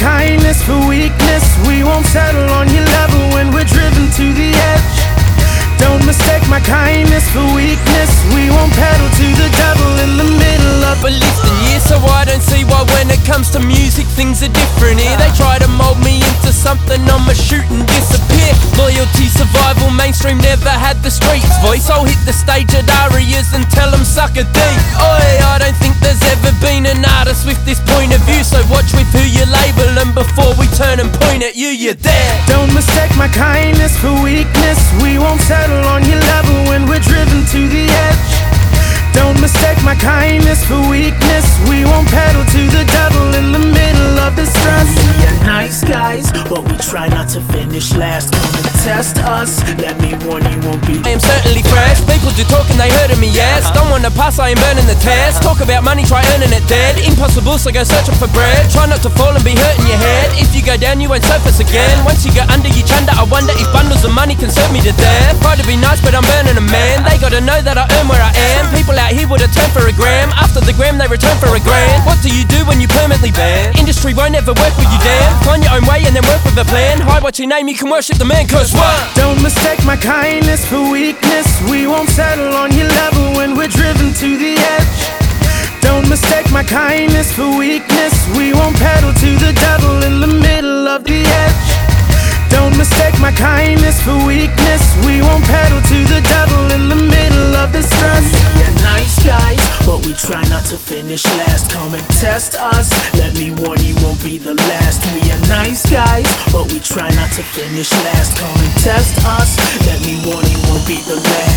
kindness for weakness. We won't settle on your level when we're driven to the edge. Don't mistake my kindness for weakness. We won't pedal to the devil in the middle of But listen, yeah, so I don't see why when it comes to music things are different here. They try to mold me into something, I'ma shoot and disappear. Loyalty, survival, mainstream never had the streets voice. I'll hit the stage at Arias and tell them suck a D. Oi, I don't think there's ever been an artist with this point of view. So watch with who you label and before we turn and point at you, you're dead. Don't mistake my kindness for weakness. We won't settle on your level when we're driven to the edge. Don't mistake my kindness for weakness. We won't pedal to the devil in the middle of the stress. We are nice guys, but we try not to finish last. Come and test us, let me warn you, won't be. I am certainly fresh. People do talk and they heard of me, yes. Don't wanna pass, I am burning the test. Talk about money, try earning it dead. Impossible, so go searching for bread. Try not to fall and be hurting your head. If you go down, you won't surface again. Once you go under, you chunder. I wonder if bundles of money can serve me to death. Try to be nice, but I'm burning a man. They gotta know that I earn where I am. People out here would've turned for a gram. After the gram, they return for a grand. What do you do when you permanently ban? Industry won't ever work with you, damn. Find your own way and then work with a plan. Hide what you name, you can worship the man, cause what? Don't mistake my kindness for weakness. We won't settle on your level when we're driven to the edge. Don't mistake my kindness for weakness. We won't pedal to the devil in the middle of the edge. Don't mistake my kindness for weakness. We won't pedal to the devil in the middle of the stress. We are nice guys, but we try not to finish last. Come and test us, let me warn you, won't be the last. We are nice guys, but we try not to finish last. Come and test us, let me warn you, won't be the last.